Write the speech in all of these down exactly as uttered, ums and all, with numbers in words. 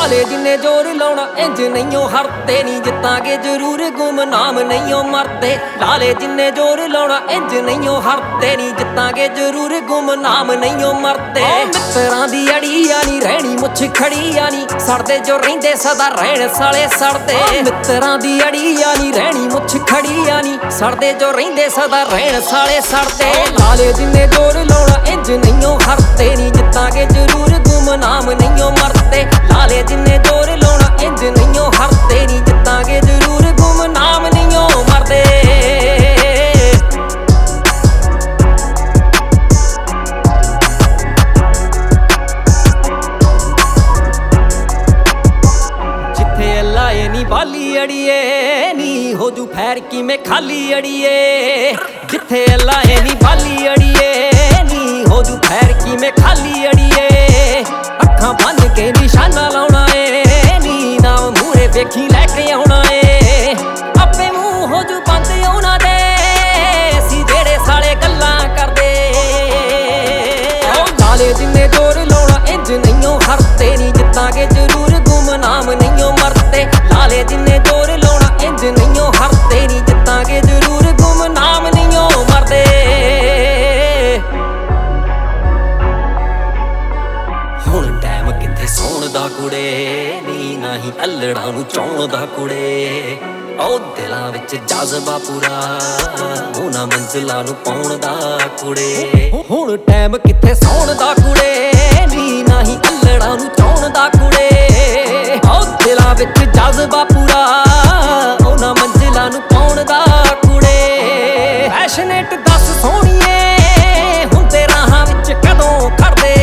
ਲਾਲੇ ਜਿੰਨੇ ਜ਼ੋਰ ਲਾਉਣਾ ਇੰਜ ਨਹੀਂਓ ਹਰਦੇ ਨੀ ਜਿੱਤਾਂਗੇ ਜ਼ਰੂਰ ਗੁਮਨਾਮ ਨਹੀਂਓ ਮਰਦੇ ਲਾਲੇ ਜਿੰਨੇ ਜ਼ੋਰ ਲਾਉਣਾ ਇੰਜ ਨਹੀਂਓ ਹਰਦੇ ਨੀ ਜਿੱਤਾਂਗੇ ਜ਼ਰੂਰ ਗੁਮਨਾਮ ਨਹੀਂਓ ਮਰਦੇ ਮਿੱਤਰਾਂ ਦੀ ਅੜੀਆਂ ਨੀ ਰਹਿਣੀ ਮੁੱਛ ਖੜੀਆਂ ਨੀ ਸੜਦੇ ਜੋ ਰਹਿੰਦੇ ਸਦਾ ਰਹਿਣ ਸਾਲੇ ਸੜਦੇ ਮਿੱਤਰਾਂ ਦੀ ਅੜੀਆਂ ਨੀ ਰਹਿਣੀ ਮੁੱਛ ਖੜੀਆਂ ਨੀ ਸੜਦੇ ਜੋ ਰਹਿੰਦੇ ਸਦਾ ਰਹਿਣ ਸਾਲੇ ਸੜਦੇ ਲਾਲੇ ਜਿੰਨੇ ਜ਼ੋਰ ਲਾਉਣਾ ਇੰਜ ਨਹੀਂਓ ਹਰਦੇ ਨੀ ਜਿੱਤਾਂਗੇ ਜ਼ਰੂਰ ਗੁਮਨਾਮ ਨਹੀਂਓ ਮਰਦੇ ਲਾਲੇ ਜਿੰਨੇ ਜ਼ੋਰ ਲਾਉਣਾ ਇੰਜ ਨਹੀਂਓ ਹਰਦੇ ਨੀ ਜਿੱਤਾਂਗੇ ਜ਼ਰੂਰ ਗੁਮਨਾਮ ਨਹੀਂਓ ਮਰਦੇ ਜਿੱਥੇ ਲਾਏ ਨੀ ਬਾਲੀ ਅੜੀਏ ਨੀ ਹੋ ਜੂ ਫੈਰ ਕਿਵੇਂ ਖਾਲੀ ਅੜੀਏ ਜਿੱਥੇ ਲਾਏ ਨੀ ਬਾਲੀ ਅੜੀਏ ਨੀ ਹੋ ਜੂ ਫੈਰ ਕਿਵੇਂ ਖਾਲੀ ਅੜੀਏ ਅੱਖਾਂ ਬੰਨ ਕੇ ਨਿਸ਼ਾਨਾ ਲਾਉਣਾ ਏ ਨੀ ਨਾਮ ਮੂਰੇ ਵੇਖੀ ਲੈ ਕੇ ਆਉਣਾ ਏ ਆਪੇ ਮੂੰਹ ਹੋ ਜੂ ਬੰਦ ਉਹਨਾਂ ਦੇ ਸੀ ਜਿਹੜੇ ਸਾਲੇ ਗੱਲਾਂ ਕਰਦੇ ਲਾਲੇ ਜਿੰਨੇ ਜ਼ੋਰ ਲਾਉਣਾ ਇੰਜ ਨਹੀਂਓ ਹਰਦੇ ਨੀ ਜਿੱਤਾਂਗੇ ਜ਼ਰੂਰ ਗੁਮਨਾਮ ਨਹੀਂਓ ਮਰਦੇ ਲਾਲੇ ਜਿੰਨੇ ਜ਼ੋਰ ਲਾਉਣਾ ਇੰਜ ਨਹੀਂਓ ਹਰਦੇ ਨੀ ਜਿੱਤਾਂਗੇ ਜ਼ਰੂਰ ਗੁਮਨਾਮ ਨਹੀਂਓ ਮਰਦੇ ਹੁਣ ਟਾਈਮ ਕਿੱਥੇ ਸੌਣ ਦਾ ਕੁੜੇ ਨੀ ਨਹੀਂ ਅਲੜਾਂ ਨੂੰ ਚਾਉਣ ਦਾ ਕੁੜੇ ਉਹ ਦਿਲਾਂ ਵਿੱਚ ਜਜ਼ਬਾ ਪੂਰਾ ਉਹਨਾਂ ਮੰਜ਼ਿਲਾਂ ਨੂੰ ਪਾਉਣ ਦਾ ਕੁੜੇ ਹੁਣ ਟਾਈਮ ਕਿੱਥੇ ਸੌਣ ਦਾ ਕੁੜੇ ਨੀ ਨਹੀਂ ਅਲੜਾਂ ਨੂੰ ਚਾਉਣ ਦਾ ਕੁੜੇ ਉਹ ਦਿਲਾਂ ਵਿੱਚ ਜਜ਼ਬਾ ਪੂਰਾ ਉਹਨਾਂ ਮੰਜ਼ਿਲਾਂ ਨੂੰ ਪਾਉਣ ਦਾ ਕੁੜੇ ਪੈਸ਼ਨੇਟ ਦੱਸ ਸੋਹਣੀਏ ਹੁੰਦੇ ਰਾਹਾਂ ਵਿੱਚ ਕਦੋਂ ਖੜਦੇ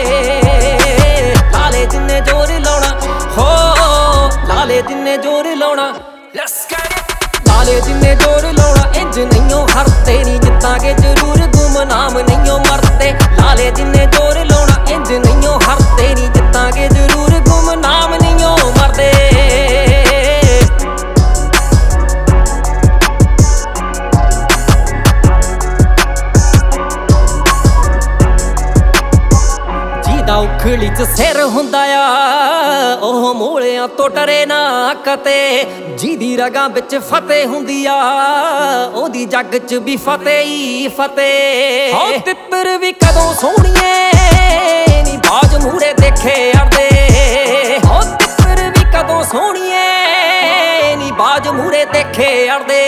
ਲਾਲੇ ਜਿੰਨੇ ਜ਼ੋਰ ਲਾਉਣਾ ਹੋ ਲਾਲੇ ਜਿੰਨੇ ਜ਼ੋਰ ਲਾਉਣਾ ਲਾਲੇ ਜਿੰਨੇ ਜ਼ੋਰ ਲਾਉਣਾ ਇੰਜ ਨਹੀਂਓ ਹਰਦੇ ਨੀ ਜਿੱਤਾਂਗੇ ਜ਼ਰੂਰ ਗੁਮਨਾਮ ਨਹੀਂਓ ਮਰਦੇ ਲਾਲੇ ਜਿੰਨੇ ਜ਼ੋਰ ਲਾਉਣਾ ਇੰਜ ਨਹੀਂਓ ਹਰਦੇ ਨੀ ਜਿੱਤਾਂਗੇ ਜ਼ਰੂਰ ਗੁਮਨਾਮ ਨਹੀਂਓ ਮਰਦੇ ਉਖਲੀ ਚ ਸਿਰ ਹੁੰਦਾ ਆ ਉਹ ਮੋਲਿਆਂ ਤੋਂ ਡਰੇ ਨਾ ਕਤੇ ਜਿਹਦੀ ਰਗਾਂ ਵਿੱਚ ਫਤਿਹ ਹੁੰਦੀ ਆ ਉਹਦੀ ਜੱਗ ਚ ਵੀ ਫਤਿਹ ਹੀ ਫਤਿਹ ਹੋ ਤਿੱਤਰ ਵੀ ਕਦੋਂ ਸੋਹਣੀਏ ਨੀ ਬਾਜ ਮੂਰੇ ਦੇਖੇ ਅੜਦੇ ਹੋ ਤਿੱਤਰ ਵੀ ਕਦੋਂ ਸੋਹਣੀਏ ਨੀ ਬਾਜ ਮੂਰੇ ਦੇਖੇ ਅੜਦੇ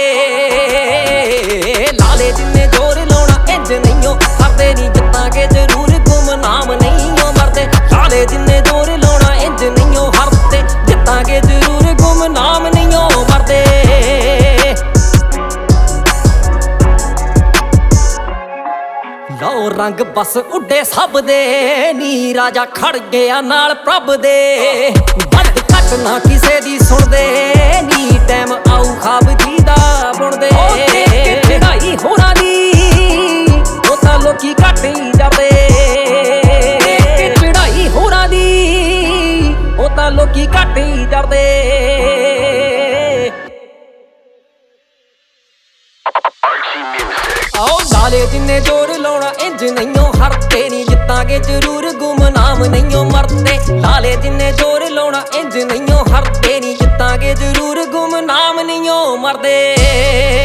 ਲਾਲੇ ਜਿੰਨੇ ਜ਼ੋਰ ਲਾਉਣਾ ਇੰਜ ਨਹੀਂਓ ਹਰਦੇ ਨੀ ਜਿੱਤਾਂਗੇ ਜ਼ਰੂਰ ਗੁਮਨਾਮ ਨਹੀਂਓ ਮਰਦੇ ਲਾਲੇ ਜਿੰਨੇ ਜ਼ੋਰ ਲਾਉਣਾ ਇੰਜ ਨਹੀਂਓ ਹਰਦੇ ਜਿੱਤਾਂਗੇ ਜ਼ਰੂਰ ਗੁਮਨਾਮ ਨਹੀਂਓ ਮਰਦੇ ਲਓ ਰੰਗ ਬਸ ਉੱਡੇ ਸਭ ਦੇ ਨੀ ਰਾਜਾ ਖੜ ਗਿਆ ਨਾਲ ਪ੍ਰਭ ਦੇ ਵੱਧ ਘੱਟ ਨਾ ਕਿਸੇ ਦੀ ਸੁਣਦੇ ਨੀ ਟਾਈਮ ਆਊ ਖਾਬ ਜੀ ਦਾ ਬੁਣਦੇ ਚੜਾਈ ਹੋਰਾਂ ਦੀ ਉਹ ਤਾਂ ਲੋਕੀ ਘੱਟ ਹੀ ਜਾਂਦੇ ਚੜਾਈ ਹੋਰਾਂ ਦੀ ਉਹ ਤਾਂ ਲੋਕੀ ਘੱਟ ਹੀ ਜਾਂਦੇ ਆਓ ਲਾਲੇ ਜਿੰਨੇ ਜ਼ੋਰ ਲਾਉਣਾ ਇੰਜ ਨਹੀਂਓ ਹਰਦੇ ਨੀ ਜਿੱਤਾਂਗੇ ਜ਼ਰੂਰ ਗੁਮਨਾਮ ਨਹੀਂਓ ਮਰਦੇ ਲਾਲੇ ਜਿੰਨੇ ਜ਼ੋਰ ਲਾਉਣਾ ਇੰਜ ਨਹੀਂਓ ਹਰਦੇ ਨੀ ਜਿੱਤਾਂਗੇ ਜ਼ਰੂਰ ਗੁਮਨਾਮ ਨਹੀਂਓ ਮਰਦੇ